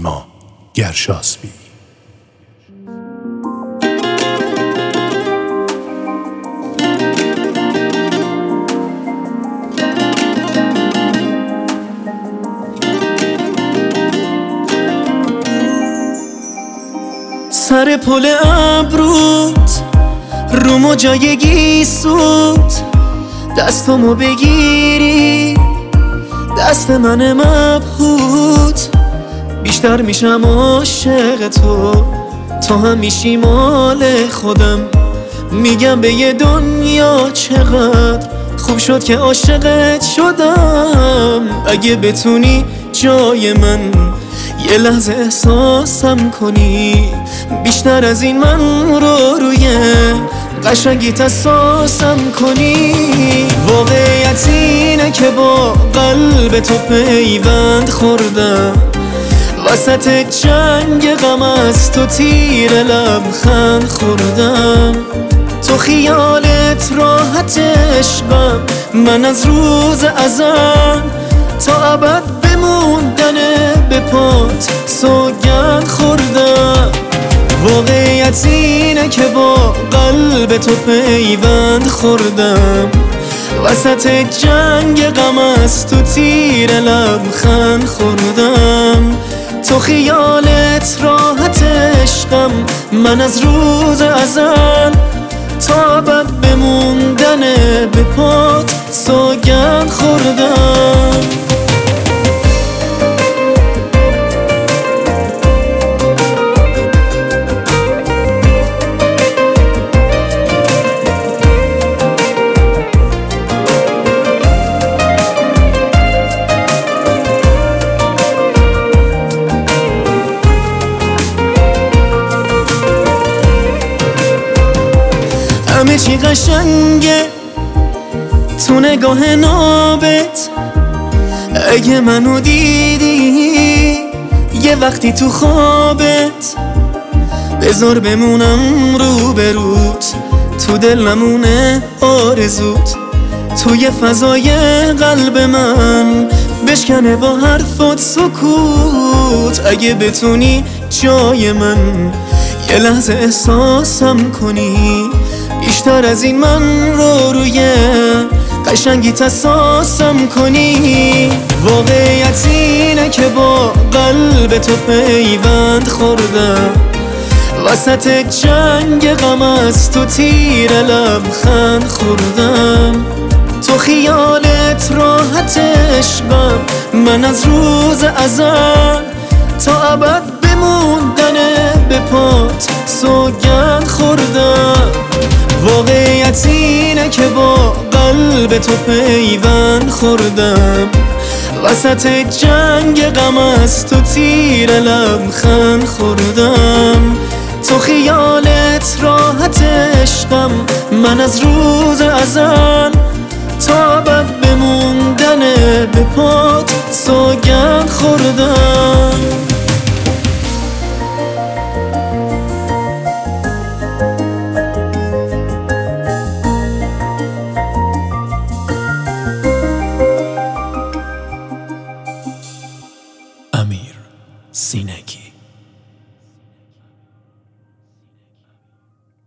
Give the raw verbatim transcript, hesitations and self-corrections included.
نیما گرشاسبی. سر پل ابروت رومو جای گیسوت دستمو بگیری دست من مبهوت بیشتر میشم عاشق تو، تو هم میشی مال خودم. میگم به یه دنیا چقدر خوب شد که عاشقت شدم. اگه بتونی جای من یه لحظه احساسم کنی، بیشتر از این من رو روی قشنگیت اساسم کنی. واقعیت اینه که با قلب تو پیوند خوردم، وسط جنگ غم از تو تیر لبخند خوردم. تو خیالت راحت عشقم، من از روز ازل تا ابد بموندن به پات سوگند خوردم. واقعیت اینه که با قلب تو پیوند خوردم، وسط جنگ غم از تو تیر لبخند خوردم. تو خیالت راحت عشقم، من از روز ازل تا ابد بموندن به پات سوگند خوردم. همه چی قشنگه تو نگاه نابت. اگه منو دیدی یه وقتی تو خوابت، بذار بمونم رو بروت، تو دل نمونه آرزوت. توی فضای قلب من بشکنه با حرفات سکوت. اگه بتونی جای من یه لحظه احساسم کنی، بیشتر از این من رو روی قشنگیت اساسم کنی. واقعیت اینه که با قلب تو پیوند خوردم، وسط جنگ غم از تو تیر لبخند خوردم. تو خیالت راحت عشقم، من از روز ازل تا ابد بموندن به پات سوگند خوردم. واقعیت اینه که با قلب تو پیوند خوردم، وسط جنگ غم از تو تیر لبخند خوردم. تو خیالت راحت عشقم، من از روز ازل تا ابد بموندن به پات سوگند خوردم.